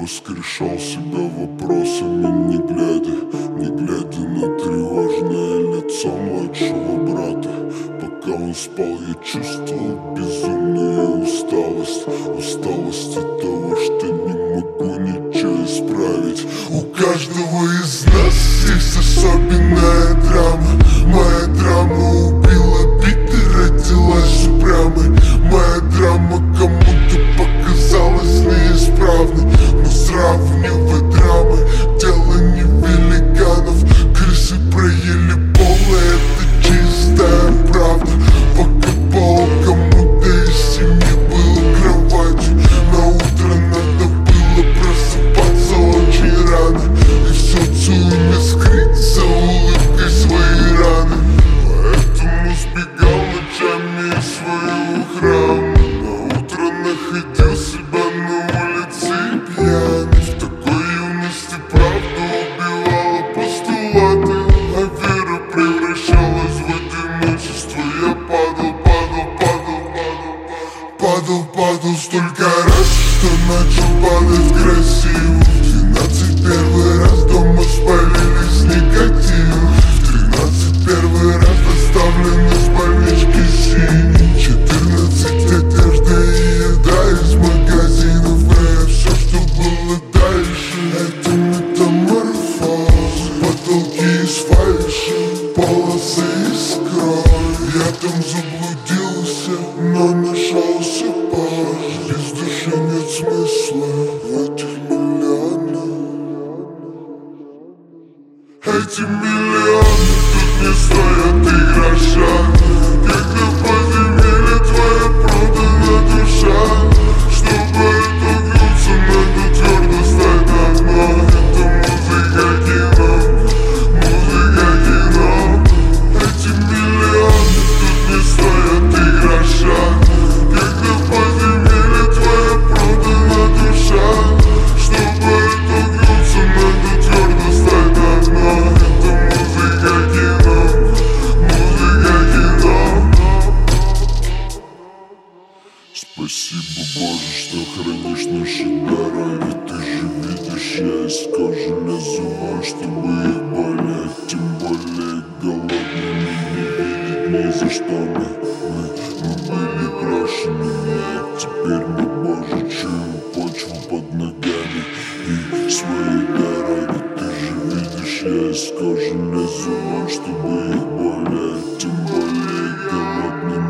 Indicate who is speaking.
Speaker 1: воскрешал себя вопросами, не глядя на тревожное лицо младшего брата. Пока он спал, я чувствовал безумную усталость от того, что не могу ничего исправить. У каждого из нас есть особенная драма. Моя драма убила бит и родилась упрямой. Моя драма кому-то показалась неисправной. Но сравнивая драмы, дело не великанов. Крысы проели полы, это чистая правда. Пока пол кому-то из семьи был кроватью, на утро надо было просыпаться очень рано и в социуме скрыть за улыбкой свои раны. Поэтому сбегал ночами из своего храма. На утро находил себя на улице пьяный. В такой юности правда убивала постулаты, а вера превращалась в одиночество. Я падал столько раз, что начал падать красиво. В 12 первый раз дома спалились негативы. В 13 первый раз доставлен из больнички синий. 14 одежда и еда из магазинов. И все, что было дальше, это метаморфоз. Потолки из фальши, полосы из крови. Я там заблудился, но нашелся позже. Без души нет смысла в этих миллионах. Эти миллионы тут не стоят и гроша. Когда в подземелье твоя продана душа. Чтобы оттолкнуться, надо твердо стать на дно. Это музыка кино. Эти миллионы тут не стоят и гроша. Когда в подземелье твоя продана душа. Чтобы оттолкнуться, надо твердо стать на дно. Это музыка кино. Спасибо, Боже, что хранишь наши дороги. Ты же видишь, я из кожи лезу вон, чтобы их болеть. Тем более голодными не видеть ни за что. Мы были брошенными, а теперь мы, Боже, чуем почву под ногами и свои дороги. Ты же видишь, я из кожи лезу вон, чтобы их болеть. Тем более голодными